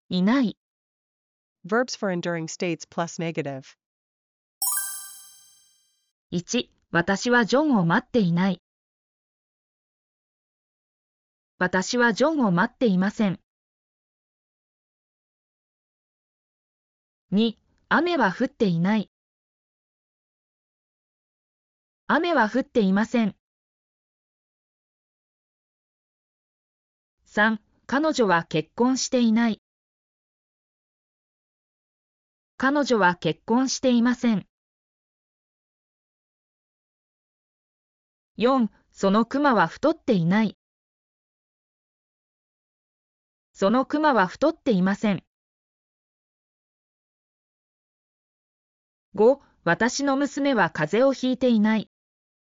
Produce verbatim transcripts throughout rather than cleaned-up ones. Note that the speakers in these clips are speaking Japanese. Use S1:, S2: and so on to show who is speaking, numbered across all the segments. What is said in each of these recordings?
S1: いない。
S2: Verbs for enduring states plus negative.
S1: いち、私はジョンを待っていない。私はジョンを待っていません。に、雨は降っていない。雨は降っていません。さん、彼女は結婚していない。彼女は結婚していません。よん、そのクマは太っていない。そのクマは太っていません。ご、私の娘は風邪をひいていない。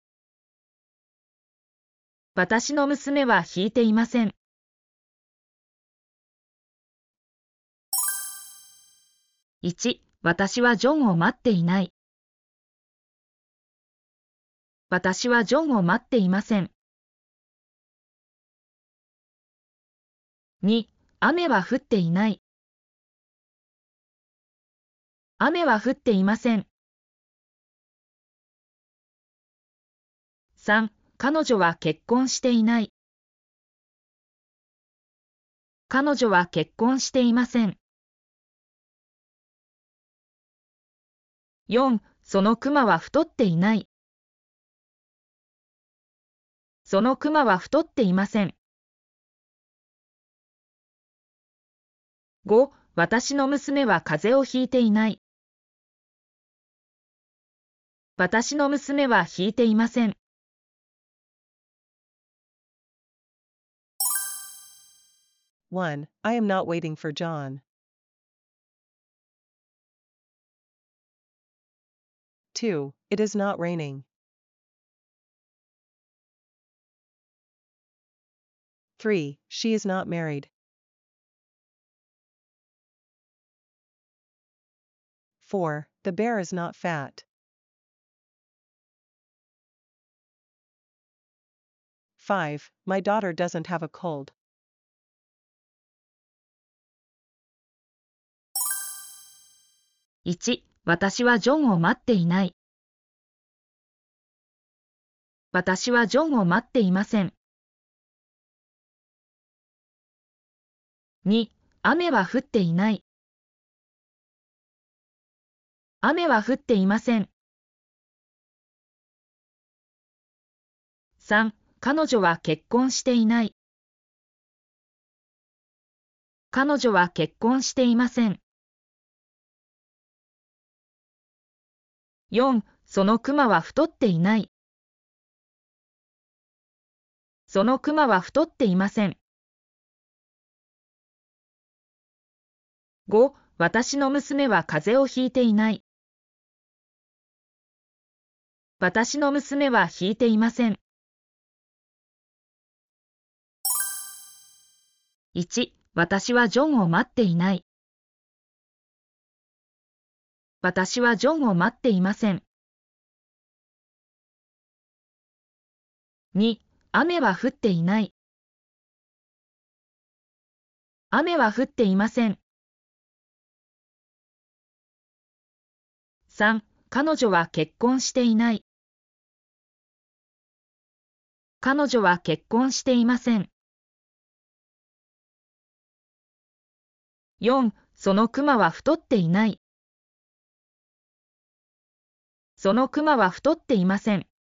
S1: 私の娘はひいていません。いち、私はジョンを待っていない。私はジョンを待っていません。に、雨は降っていない。雨は降っていません。さん、彼女は結婚していない。彼女は結婚していません。よん、そのクマは太っていない。そのクマは太っていません。ご、私の娘は風邪をひいていない。私の娘はひいていません。
S2: one. I am not waiting for John. two. It is not raining. three. She is not married. four. The bear is not fat. five. My daughter doesn't have a cold.
S1: いち、私はジョンを待っていない。私はジョンを待っていません。に、雨は降っていない。雨は降っていません。さん、彼女は結婚していない。彼女は結婚していません。よん、そのクマは太っていない。そのクマは太っていません。ご、私の娘は風邪をひいていない。私の娘はひいていません。いち、私はジョンを待っていない。私はジョンを待っていません。に、雨は降っていない。雨は降っていません。さん、彼女は結婚していない。彼女は結婚していません。よん、そのクマは太っていない。そのクマは太っていません。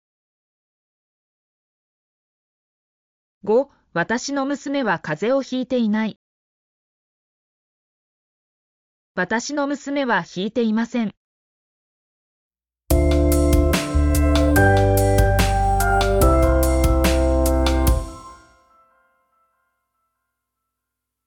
S1: ご、私の娘は風邪をひいていない。私の娘はひいていません。